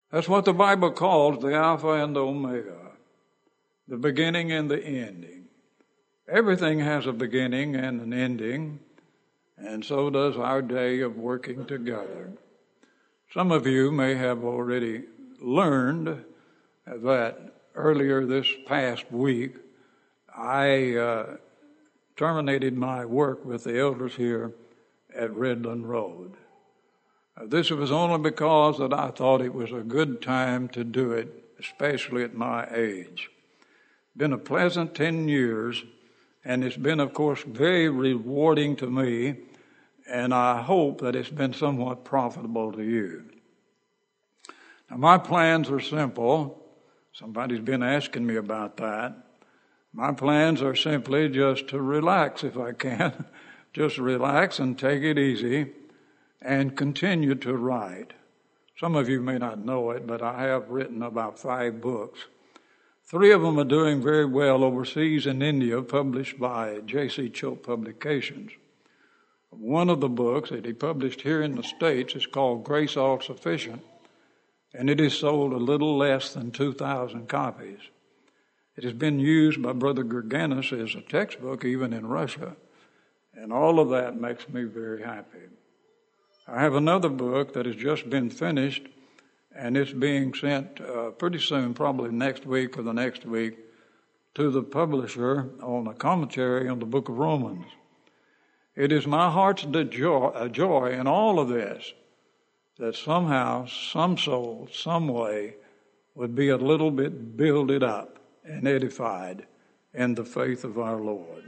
That's what the Bible calls the Alpha and the Omega, the beginning and the ending. Everything has a beginning and an ending, and so does our day of working together. Some of you may have already learned that earlier this past week, I terminated my work with the elders here at Redland Road. This was only because that I thought it was a good time to do it, especially at my age. Been a pleasant 10 years, and it's been, of course, very rewarding to me, and I hope that it's been somewhat profitable to you. Now, my plans are simple. Somebody's been asking me about that. My plans are simply just to relax if I can. Just relax and take it easy and continue to write. Some of you may not know it, but I have written about 5 books. 3 of them are doing very well overseas in India, published by J.C. Choate Publications. One of the books that he published here in the States is called Grace All Sufficient, and it is sold a little less than 2,000 copies. It has been used by Brother Gerganis as a textbook even in Russia, and all of that makes me very happy. I have another book that has just been finished, and it's being sent pretty soon, probably next week or the next week, to the publisher on a commentary on the book of Romans. It is my heart's joy in all of this that somehow, some soul, some way, would be a little bit builded up and edified in the faith of our Lord.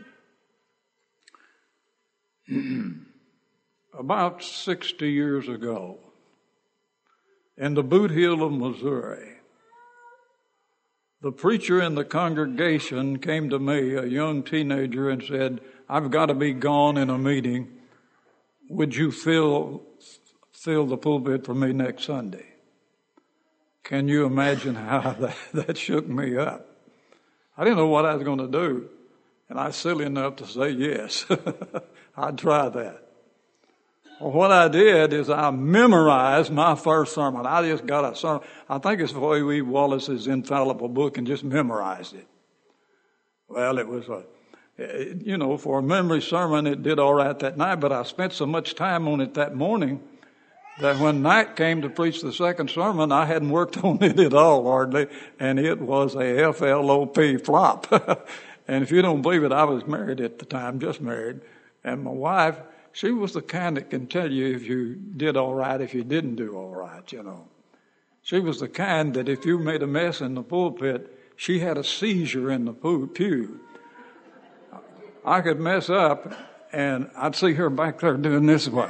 About 60 years ago, in the Boot Heel of Missouri, the preacher in the congregation came to me, a young teenager, and said, "I've got to be gone in a meeting. Would you fill the pulpit for me next Sunday?" Can you imagine how that shook me up? I didn't know what I was going to do, and I was silly enough to say yes. I'd try that. Well, what I did is I memorized my first sermon. I just got a sermon. I think it's W.E. Wallace's infallible book and just memorized it. Well, it was for a memory sermon, it did all right that night, but I spent so much time on it that morning that when night came to preach the second sermon, I hadn't worked on it at all hardly, and it was a FLOP flop. And if you don't believe it, I was married at the time, just married, and my wife, she was the kind that can tell you if you did all right, if you didn't do all right, She was the kind that if you made a mess in the pulpit, she had a seizure in the pew. I could mess up, and I'd see her back there doing this way.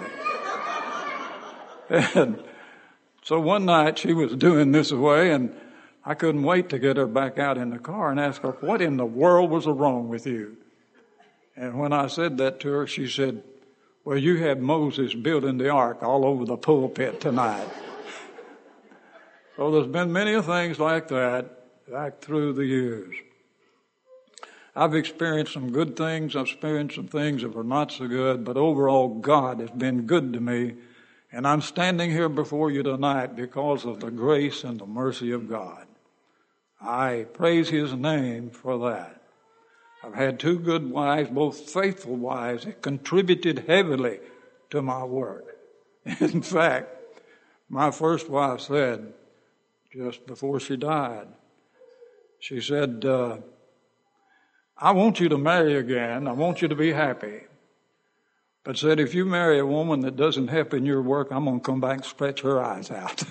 And so one night she was doing this way, and I couldn't wait to get her back out in the car and ask her, "What in the world was wrong with you?" And when I said that to her, she said, "Well, you had Moses building the ark all over the pulpit tonight." So there's been many things like that back through the years. I've experienced some good things. I've experienced some things that were not so good, but overall God has been good to me. And I'm standing here before you tonight because of the grace and the mercy of God. I praise His name for that. I've had 2 good wives, both faithful wives, that contributed heavily to my work. In fact, my first wife said, just before she died, she said, "I want you to marry again. I want you to be happy. But said, if you marry a woman that doesn't help in your work, I'm going to come back and stretch her eyes out."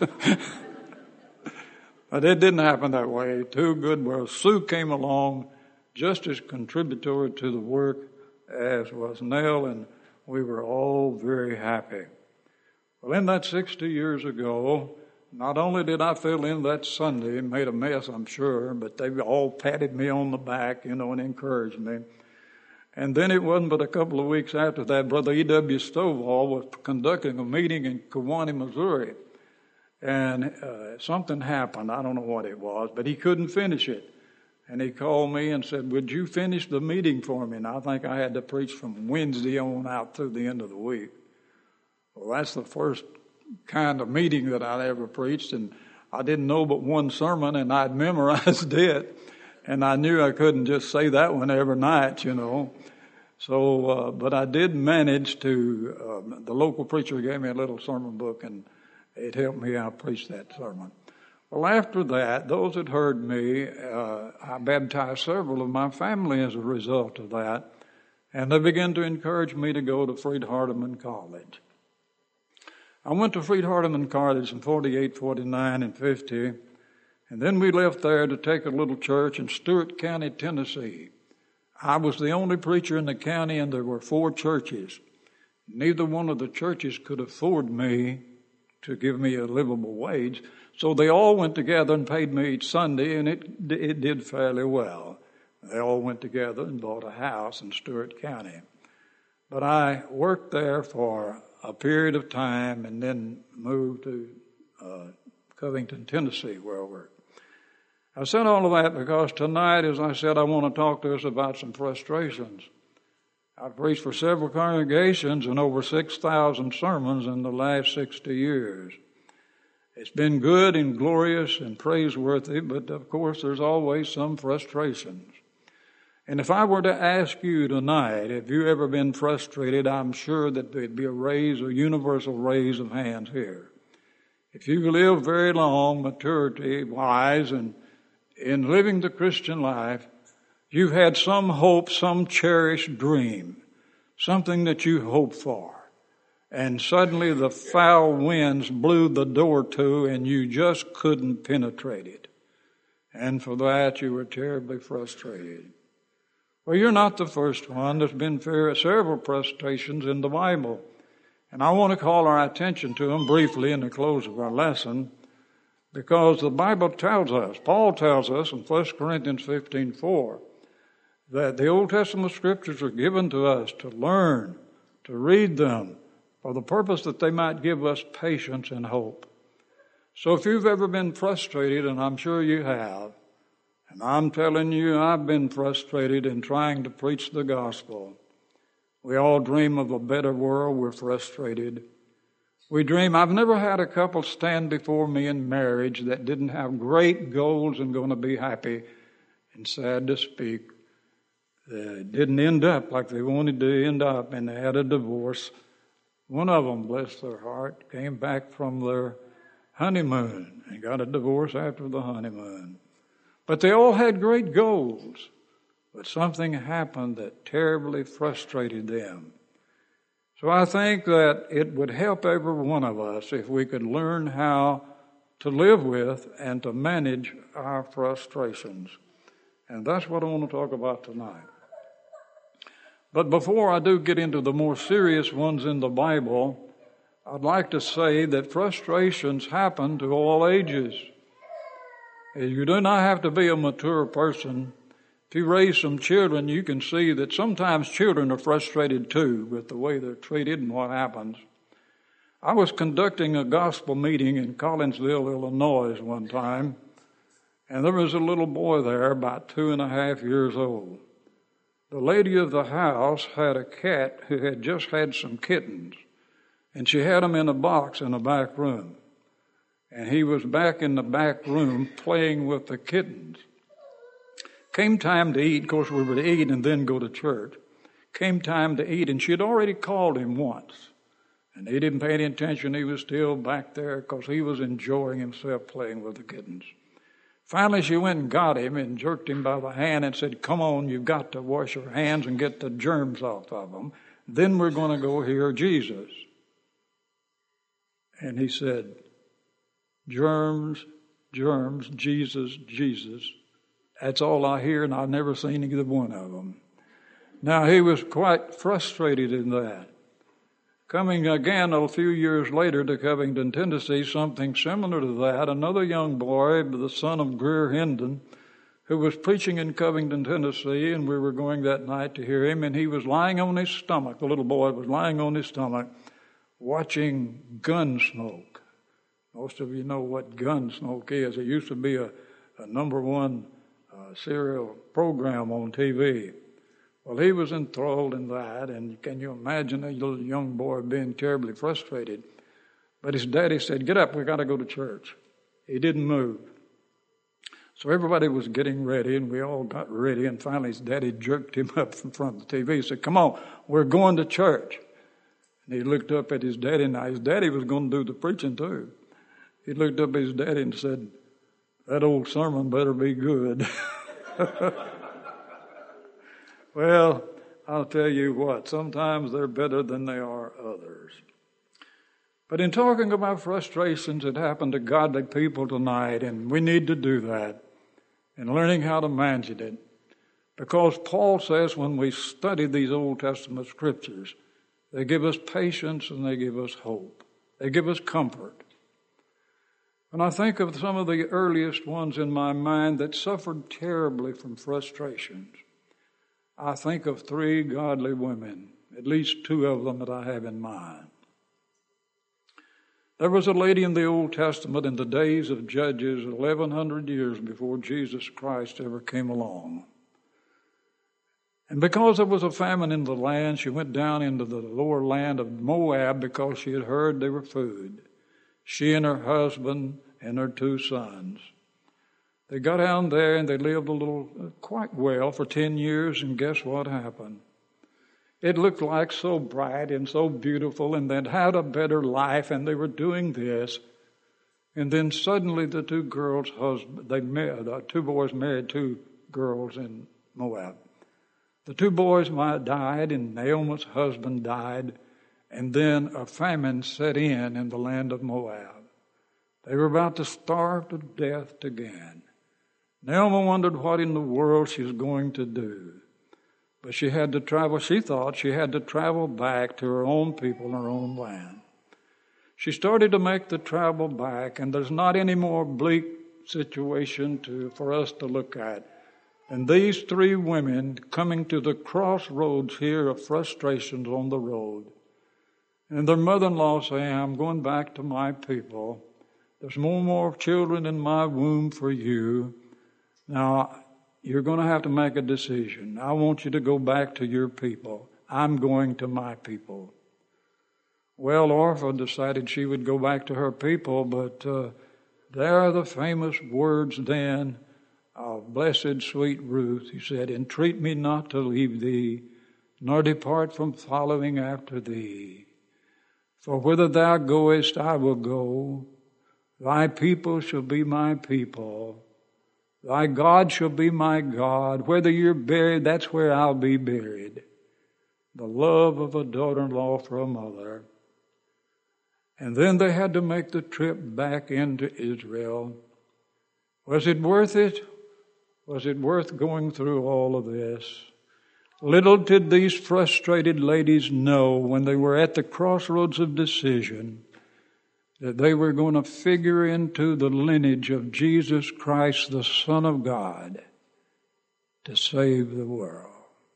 But it didn't happen that way. 2 good girls. Sue came along just as contributory to the work as was Nell, and we were all very happy. Well, in that 60 years ago, not only did I fill in that Sunday and made a mess, I'm sure, but they all patted me on the back, and encouraged me. And then it wasn't but a couple of weeks after that, Brother E.W. Stovall was conducting a meeting in Kewanee, Missouri. And something happened. I don't know what it was, but he couldn't finish it. And he called me and said, "Would you finish the meeting for me?" And I think I had to preach from Wednesday on out through the end of the week. Well, that's the first kind of meeting that I ever preached, and I didn't know but one sermon, and I'd memorized it, and I knew I couldn't just say that one every night, So, but I did manage to, the local preacher gave me a little sermon book, and it helped me out preach that sermon. Well, after that, those that heard me, I baptized several of my family as a result of that, and they began to encourage me to go to Freed-Hardeman College. I went to Freed-Hardeman College in 48, 49, and 50, and then we left there to take a little church in Stewart County, Tennessee. I was the only preacher in the county, and there were 4 churches. Neither one of the churches could afford me to give me a livable wage, so they all went together and paid me each Sunday, and it did fairly well. They all went together and bought a house in Stewart County. But I worked there for a period of time and then moved to Covington, Tennessee, where I worked. I said all of that because tonight, as I said, I want to talk to us about some frustrations. I've preached for several congregations and over 6,000 sermons in the last 60 years. It's been good and glorious and praiseworthy, but of course there's always some frustrations. And if I were to ask you tonight, have you ever been frustrated, I'm sure that there'd be a universal raise of hands here. If you live very long, maturity-wise, and in living the Christian life, you've had some hope, some cherished dream, something that you hoped for. And suddenly the foul winds blew the door to, and you just couldn't penetrate it. And for that, you were terribly frustrated. Well, you're not the first one. There's been several frustrations in the Bible. And I want to call our attention to them briefly in the close of our lesson, because the Bible tells us, Paul tells us in 1 Corinthians 15:4, that the Old Testament scriptures are given to us to learn, to read them, for the purpose that they might give us patience and hope. So if you've ever been frustrated, and I'm sure you have, and I'm telling you I've been frustrated in trying to preach the gospel. We all dream of a better world. We're frustrated. We dream. I've never had a couple stand before me in marriage that didn't have great goals and going to be happy, and sad to speak, didn't end up like they wanted to end up, and they had a divorce. One of them, bless their heart, came back from their honeymoon and got a divorce after the honeymoon. But they all had great goals, but something happened that terribly frustrated them. So I think that it would help every one of us if we could learn how to live with and to manage our frustrations. And that's what I want to talk about tonight. But before I do get into the more serious ones in the Bible, I'd like to say that frustrations happen to all ages. You do not have to be a mature person. If you raise some children, you can see that sometimes children are frustrated too with the way they're treated and what happens. I was conducting a gospel meeting in Collinsville, Illinois one time, and there was a little boy there about 2.5 years old. The lady of the house had a cat who had just had some kittens, and she had them in a box in the back room. And he was back in the back room playing with the kittens. Came time to eat. Of course, we were to eat and then go to church. Came time to eat, and she had already called him once. And he didn't pay any attention. He was still back there because he was enjoying himself playing with the kittens. Finally, she went and got him and jerked him by the hand and said, "Come on, you've got to wash your hands and get the germs off of them. Then we're going to go hear Jesus." And he said, "Germs, germs, Jesus, Jesus. That's all I hear, and I've never seen either one of them." Now, he was quite frustrated in that. Coming again a few years later to Covington, Tennessee, something similar to that, another young boy, the son of Greer Hendon, who was preaching in Covington, Tennessee, and we were going that night to hear him, and he was lying on his stomach. The little boy was lying on his stomach watching Gunsmoke. Most of you know what Gunsmoke is. It used to be a number one serial program on TV. Well, he was enthralled in that, and can you imagine a little young boy being terribly frustrated? But his daddy said, "Get up, we got to go to church." He didn't move. So everybody was getting ready, and we all got ready, and finally his daddy jerked him up in front of the TV. He said, "Come on, we're going to church." And he looked up at his daddy. Now, his daddy was going to do the preaching too. He looked up at his daddy and said, "That old sermon better be good." Well, I'll tell you what, sometimes they're better than they are others. But in talking about frustrations that happen to godly people tonight, and we need to do that, and learning how to manage it, because Paul says when we study these Old Testament scriptures, they give us patience and they give us hope. They give us comfort. When I think of some of the earliest ones in my mind that suffered terribly from frustrations, I think of 3 godly women, at least 2 of them that I have in mind. There was a lady in the Old Testament in the days of Judges, 1,100 years before Jesus Christ ever came along. And because there was a famine in the land, she went down into the lower land of Moab because she had heard there were food. She and her husband and her 2 sons. They got down there and they lived quite well for 10 years, and guess what happened? It looked like so bright and so beautiful, and they'd had a better life, and they were doing this. And then suddenly the 2 girls' husbands, 2 boys married 2 girls in Moab. The 2 boys died, and Naomi's husband died, and then a famine set in the land of Moab. They were about to starve to death again. Naomi wondered what in the world she was going to do. But she had to travel. She thought she had to travel back to her own people and her own land. She started to make the travel back, and there's not any more bleak situation for us to look at than these 3 women coming to the crossroads here of frustrations on the road. And their mother-in-law saying, "I'm going back to my people. There's no more children in my womb for you. Now, you're going to have to make a decision. I want you to go back to your people. I'm going to my people." Well, Orpah decided she would go back to her people, but there are the famous words then of blessed sweet Ruth. He said, "Entreat me not to leave thee, nor depart from following after thee. For whither thou goest, I will go. Thy people shall be my people. Thy God shall be my God. Whether you're buried, that's where I'll be buried." The love of a daughter-in-law for a mother. And then they had to make the trip back into Israel. Was it worth it? Was it worth going through all of this? Little did these frustrated ladies know when they were at the crossroads of decision that they were going to figure into the lineage of Jesus Christ, the Son of God, to save the world.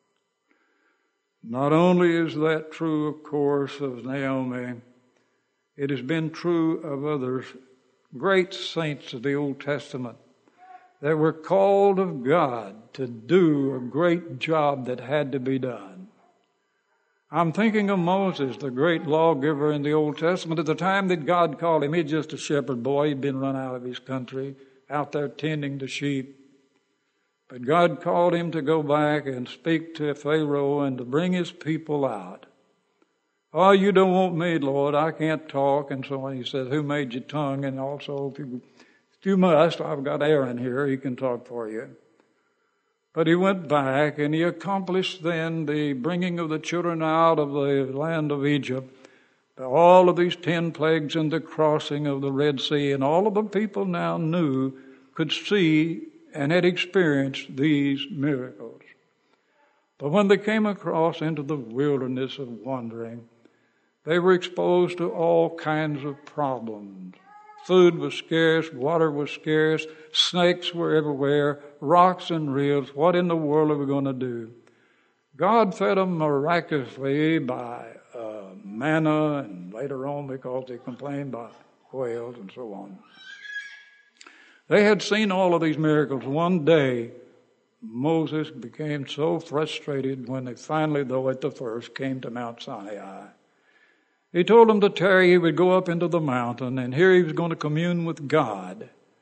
Not only is that true, of course, of Naomi, it has been true of others, great saints of the Old Testament, that were called of God to do a great job that had to be done. I'm thinking of Moses, the great lawgiver in the Old Testament. At the time that God called him, he's just a shepherd boy. He'd been run out of his country, out there tending the sheep. But God called him to go back and speak to Pharaoh and to bring his people out. "Oh, you don't want me, Lord. I can't talk." And so on. He said, "Who made your tongue? And also, if you must, I've got Aaron here. He can talk for you." But he went back, and he accomplished then the bringing of the children out of the land of Egypt, all of these 10 plagues and the crossing of the Red Sea, and all of the people now could see and had experienced these miracles. But when they came across into the wilderness of wandering, they were exposed to all kinds of problems. Food was scarce, water was scarce, snakes were everywhere, rocks and rivers. What in the world are we going to do? God fed them miraculously by manna, and later on, because they complained, by quails and so on. They had seen all of these miracles. One day, Moses became so frustrated when they finally, though at the first, came to Mount Sinai. He told them to tarry. He would go up into the mountain, and here he was going to commune with God.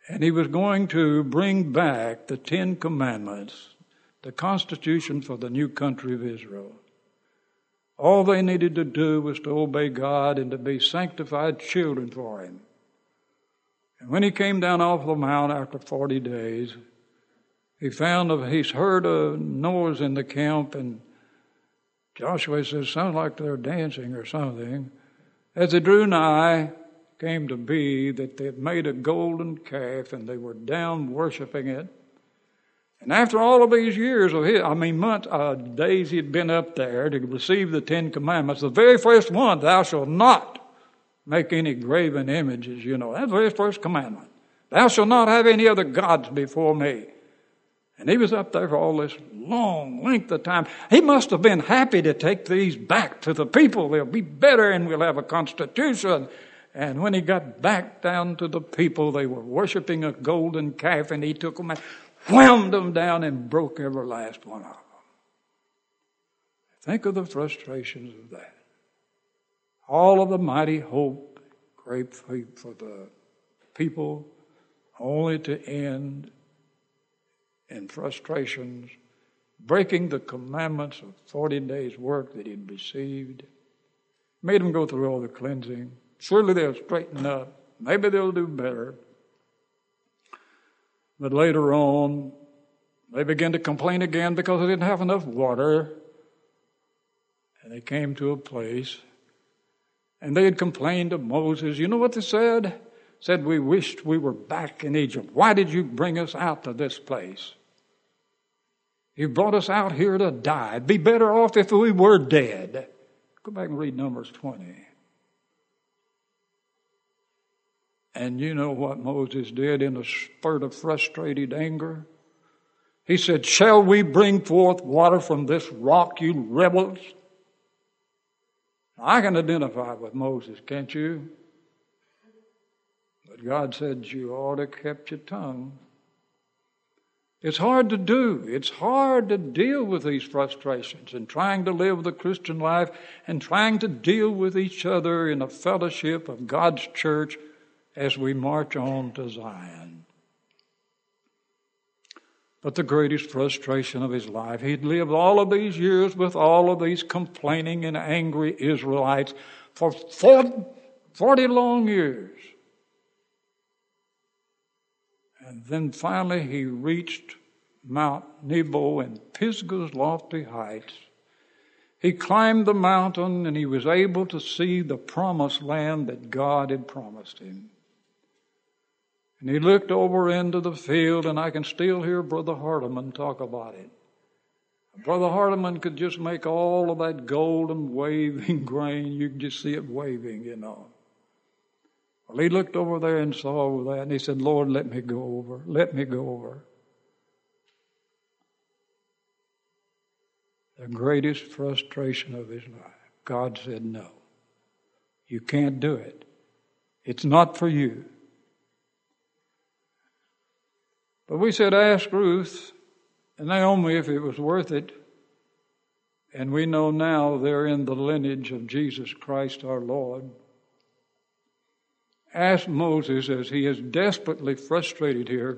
And he was going to bring back the 10 Commandments, the Constitution for the new country of Israel. All they needed to do was to obey God and to be sanctified children for Him. And when he came down off the mount after 40 days, he's heard a noise in the camp, and Joshua says, sounds like they're dancing or something. As they drew nigh, came to be that they had made a golden calf and they were down worshiping it. And after all of these years of days he'd been up there to receive the 10 Commandments, the very first one, thou shalt not make any graven images, That's the very first commandment. Thou shalt not have any other gods before me. And he was up there for all this long length of time. He must have been happy to take these back to the people. They'll be better and we'll have a constitution. And when he got back down to the people, they were worshiping a golden calf, and he took them and whammed them down and broke every last one of them. Think of the frustrations of that. All of the mighty hope, great faith for the people, only to end in frustrations, breaking the commandments of 40 days' work that he'd received. Made them go through all the cleansing. Surely they'll straighten up. Maybe they'll do better. But later on, they began to complain again because they didn't have enough water. And they came to a place, and they had complained to Moses. You know what they said? Said, we wished we were back in Egypt. Why did you bring us out to this place? You brought us out here to die. It'd be better off if we were dead. Go back and read Numbers 20. And you know what Moses did in a spurt of frustrated anger? He said, shall we bring forth water from this rock, you rebels? I can identify with Moses, can't you? But God said you ought to kept your tongue. It's hard to do. It's hard to deal with these frustrations and trying to live the Christian life and trying to deal with each other in a fellowship of God's church as we march on to Zion. But the greatest frustration of his life, he'd lived all of these years with all of these complaining and angry Israelites for 40 long years. And then finally he reached Mount Nebo in Pisgah's lofty heights. He climbed the mountain and he was able to see the promised land that God had promised him. And he looked over into the field, and I can still hear Brother Hardeman talk about it. Brother Hardeman could just make all of that golden waving grain. You could just see it waving, Well, he looked over there and saw that, and he said, Lord, let me go over. Let me go over. The greatest frustration of his life. God said, no. You can't do it. It's not for you. But we said, ask Ruth and Naomi if it was worth it. And we know now they're in the lineage of Jesus Christ our Lord. Ask Moses, as he is desperately frustrated here,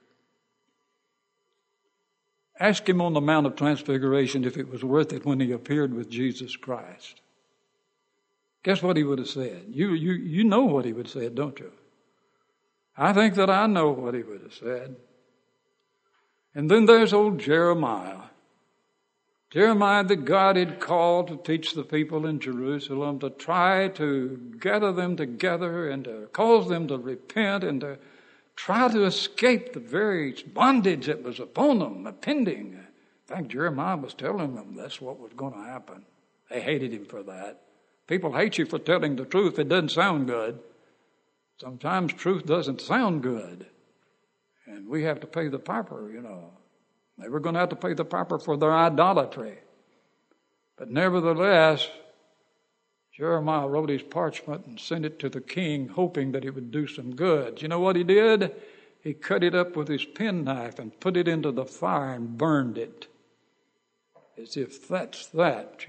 ask him on the Mount of Transfiguration if it was worth it when he appeared with Jesus Christ. Guess what he would have said? You know what he would have said, don't you? I think that I know what he would have said. And then there's old Jeremiah. Jeremiah that God had called to teach the people in Jerusalem, to try to gather them together and to cause them to repent and to try to escape the very bondage that was upon them, impending. In fact, Jeremiah was telling them that's what was going to happen. They hated him for that. People hate you for telling the truth. It doesn't sound good. Sometimes truth doesn't sound good. And we have to pay the piper, They were going to have to pay the piper for their idolatry. But nevertheless, Jeremiah wrote his parchment and sent it to the king, hoping that it would do some good. You know what he did? He cut it up with his penknife and put it into the fire and burned it. As if that's that,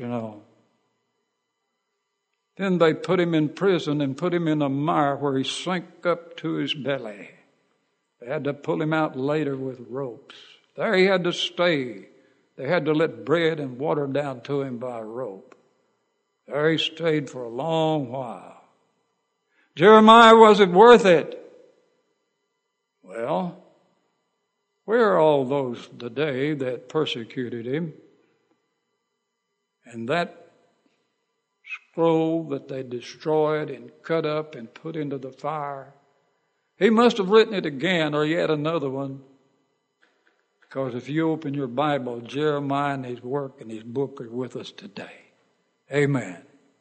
Then they put him in prison and put him in a mire where he sank up to his belly. They had to pull him out later with ropes. There he had to stay. They had to let bread and water down to him by rope. There he stayed for a long while. Jeremiah, was it worth it? Well, where are all those today that persecuted him? And that scroll that they destroyed and cut up and put into the fire, he must have written it again or yet another one. Because if you open your Bible, Jeremiah and his work and his book are with us today. Amen.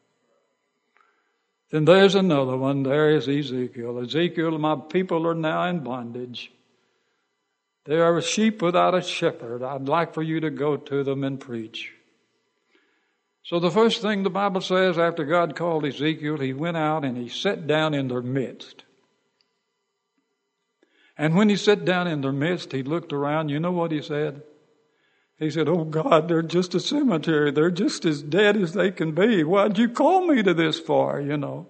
Then there's another one. There is Ezekiel. Ezekiel, my people are now in bondage. They are a sheep without a shepherd. I'd like for you to go to them and preach. So the first thing the Bible says, after God called Ezekiel, he went out and he sat down in their midst. And when he sat down in their midst, he looked around. You know what he said? He said, oh God, they're just a cemetery. They're just as dead as they can be. Why'd you call me to this for, you know?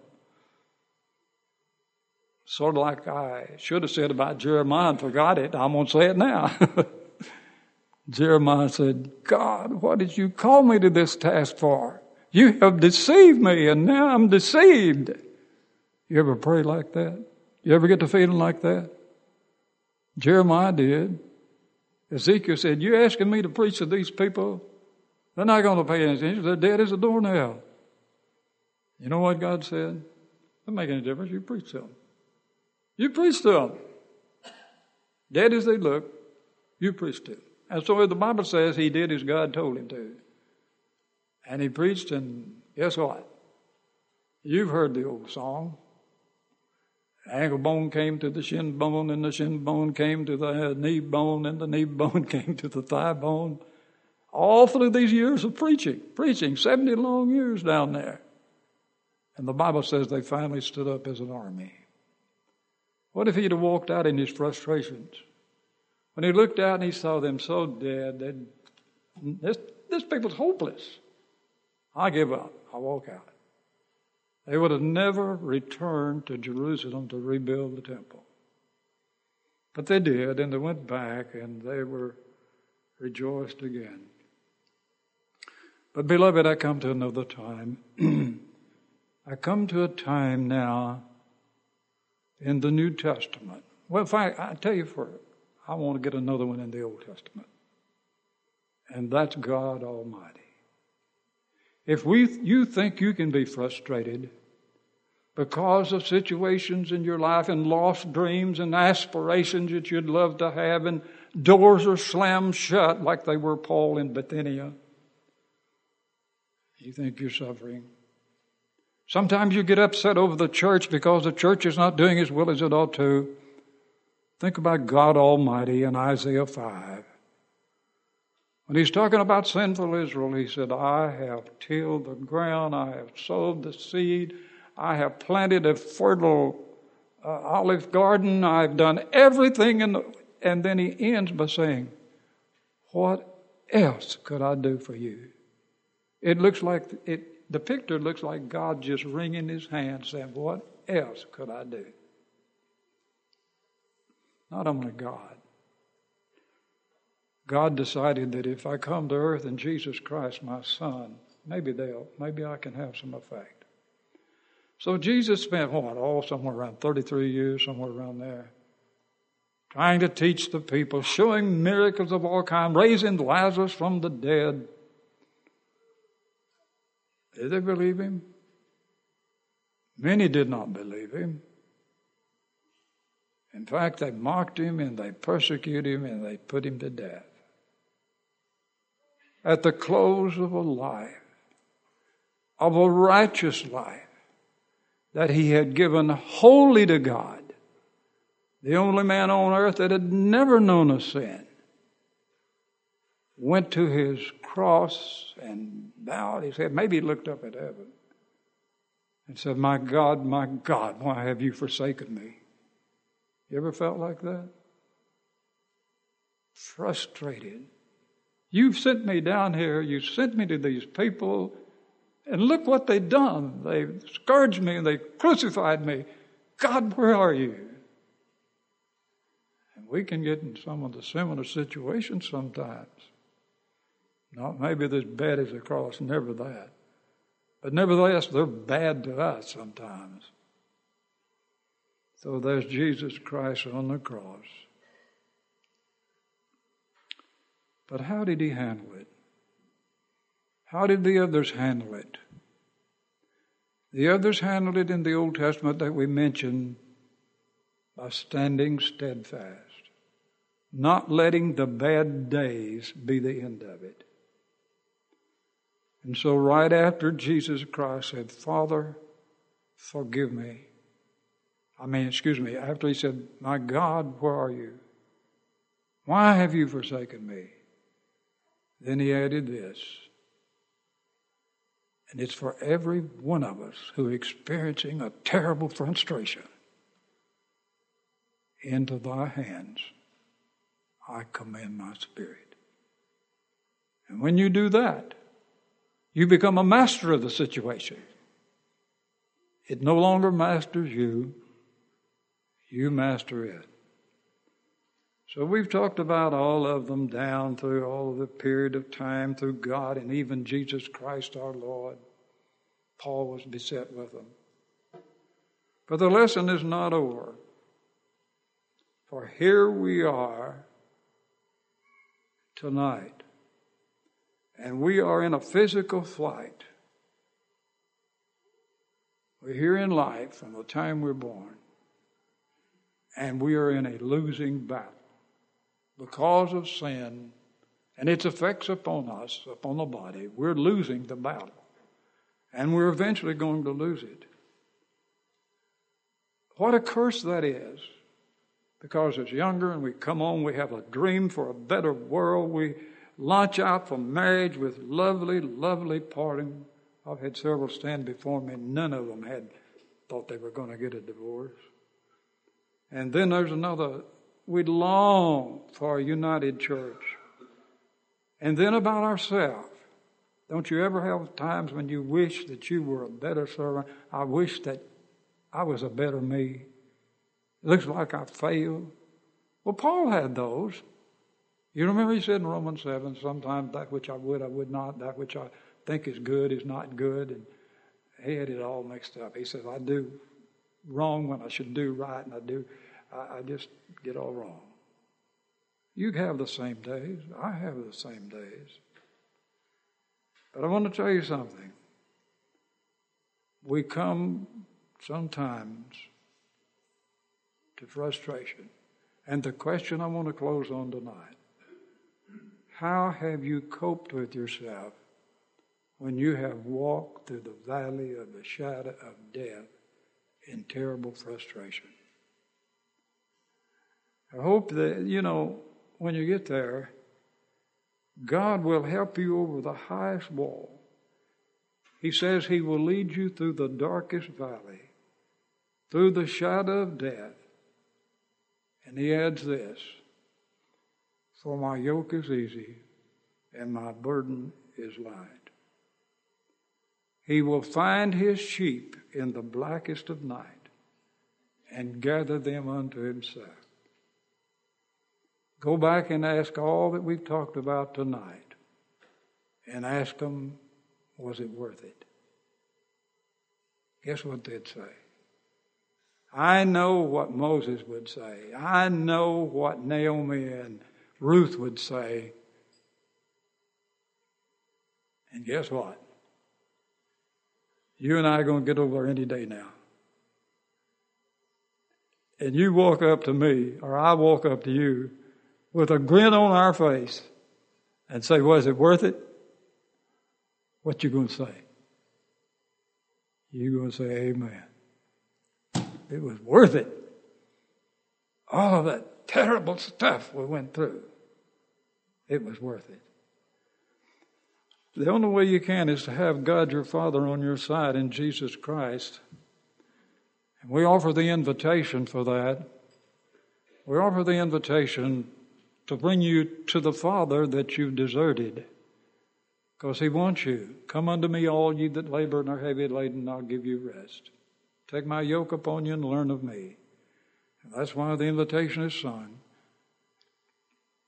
Sort of like I should have said about Jeremiah and forgot it. I'm going to say it now. Jeremiah said, God, what did you call me to this task for? You have deceived me, and now I'm deceived. You ever pray like that? You ever get to feeling like that? Jeremiah did. Ezekiel said, you asking me to preach to these people? They're not going to pay any attention. They're dead as a doornail. You know what God said? Doesn't make any difference. You preach to them. You preach to them. Dead as they look, you preach to them. And so the Bible says he did as God told him to. And he preached, and guess what? You've heard the old song. Ankle bone came to the shin bone, and the shin bone came to the knee bone, and the knee bone came to the thigh bone. All through these years of preaching, 70 long years down there. And the Bible says they finally stood up as an army. What if he'd have walked out in his frustrations? When he looked out and he saw them so dead, this people's hopeless. I give up. I walk out. They would have never returned to Jerusalem to rebuild the temple. But they did, and they went back, and they were rejoiced again. But beloved, I come to another time. I come to a time now in the New Testament. Well, in fact, I tell you first, I want to get another one in the Old Testament. And that's God Almighty. If you think you can be frustrated because of situations in your life and lost dreams and aspirations that you'd love to have, and doors are slammed shut like they were Paul in Bithynia, you think you're suffering. Sometimes you get upset over the church because the church is not doing as well as it ought to. Think about God Almighty in Isaiah 5. When he's talking about sinful Israel, he said, I have tilled the ground, I have sowed the seed, I have planted a fertile olive garden, I've done everything. And then he ends by saying, what else could I do for you? It looks like the picture looks like God just wringing his hands saying, what else could I do? Not only God. God decided that if I come to earth in Jesus Christ, my Son, maybe I can have some effect. So Jesus spent, somewhere around 33 years, somewhere around there, trying to teach the people, showing miracles of all kinds, raising Lazarus from the dead. Did they believe him? Many did not believe him. In fact, they mocked him and they persecuted him and they put him to death. At the close of a life, of a righteous life, that he had given wholly to God, the only man on earth that had never known a sin, went to his cross and bowed his head. Maybe he looked up at heaven and said, my God, why have you forsaken me? You ever felt like that? Frustrated. You've sent me down here. You sent me to these people. And look what they've done. They've scourged me and they crucified me. God, where are you? We can get in some of the similar situations sometimes. Not maybe as bad as the cross, never that. But nevertheless, they're bad to us sometimes. So there's Jesus Christ on the cross. But how did he handle it? How did the others handle it? The others handled it in the Old Testament that we mentioned by standing steadfast, not letting the bad days be the end of it. And so right after Jesus Christ said, Father, forgive me. After he said, my God, where are you? Why have you forsaken me? Then he added this. And it's for every one of us who is experiencing a terrible frustration. Into thy hands I commend my spirit. And when you do that, you become a master of the situation. It no longer masters you. You master it. So we've talked about all of them down through all of the period of time through God and even Jesus Christ our Lord. Paul was beset with them. But the lesson is not over. For here we are tonight. And we are in a physical flight. We're here in life from the time we're born. And we are in a losing battle. Because of sin and its effects upon us, upon the body, we're losing the battle. And we're eventually going to lose it. What a curse that is. Because it's younger and we come on, we have a dream for a better world. We launch out for marriage with lovely, lovely parting. I've had several stand before me. None of them had thought they were going to get a divorce. And then there's another. We long for a united church. And then about ourselves. Don't you ever have times when you wish that you were a better servant? I wish that I was a better me. It looks like I failed. Well, Paul had those. You remember he said in Romans 7, sometimes that which I would not, that which I think is good is not good. And he had it all mixed up. He said, I do wrong when I should do right, and I just get all wrong. You have the same days. I have the same days. But I want to tell you something. We come sometimes to frustration. And the question I want to close on tonight, how have you coped with yourself when you have walked through the valley of the shadow of death in terrible frustration? I hope that, when you get there, God will help you over the highest wall. He says he will lead you through the darkest valley, through the shadow of death. And he adds this, for my yoke is easy and my burden is light. He will find his sheep in the blackest of night and gather them unto himself. Go back and ask all that we've talked about tonight and ask them, was it worth it? Guess what they'd say? I know what Moses would say. I know what Naomi and Ruth would say. And guess what? You and I are going to get over there any day now. And you walk up to me, or I walk up to you, with a grin on our face and say, was it worth it? What you going to say? You're going to say, amen. It was worth it. All of that terrible stuff we went through. It was worth it. The only way you can is to have God your Father on your side in Jesus Christ. And we offer the invitation for that. We offer the invitation to bring you to the Father that you've deserted. Because he wants you. Come unto me, all ye that labor and are heavy laden, and I'll give you rest. Take my yoke upon you and learn of me. And that's why the invitation is sung.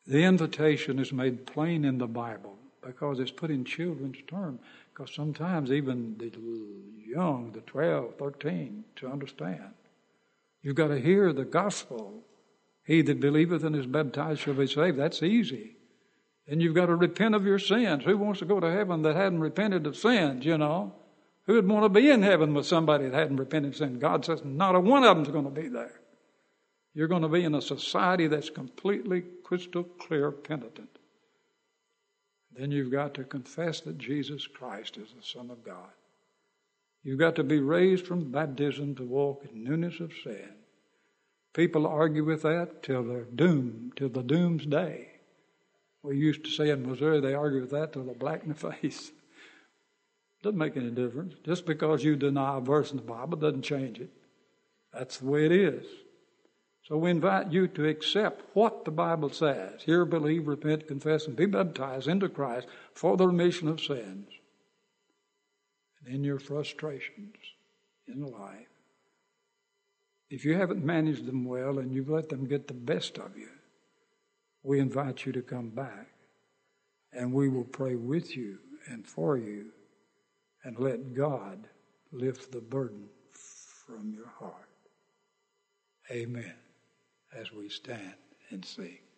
The invitation is made plain in the Bible because it's put in children's terms. Because sometimes even the young, the 12, 13, to understand. You've got to hear the gospel. He that believeth and is baptized shall be saved. That's easy. And you've got to repent of your sins. Who wants to go to heaven that hadn't repented of sins, you know? Who would want to be in heaven with somebody that hadn't repented of sin? God says not a one of them's going to be there. You're going to be in a society that's completely crystal clear penitent. Then you've got to confess that Jesus Christ is the Son of God. You've got to be raised from baptism to walk in newness of sin. People argue with that till they're doomed, till the doomsday. We used to say in Missouri, they argue with that till they're black in the face. Doesn't make any difference. Just because you deny a verse in the Bible doesn't change it. That's the way it is. So we invite you to accept what the Bible says. Hear, believe, repent, confess, and be baptized into Christ for the remission of sins. And in your frustrations in life, if you haven't managed them well and you've let them get the best of you, we invite you to come back and we will pray with you and for you and let God lift the burden from your heart. Amen. As we stand and sing.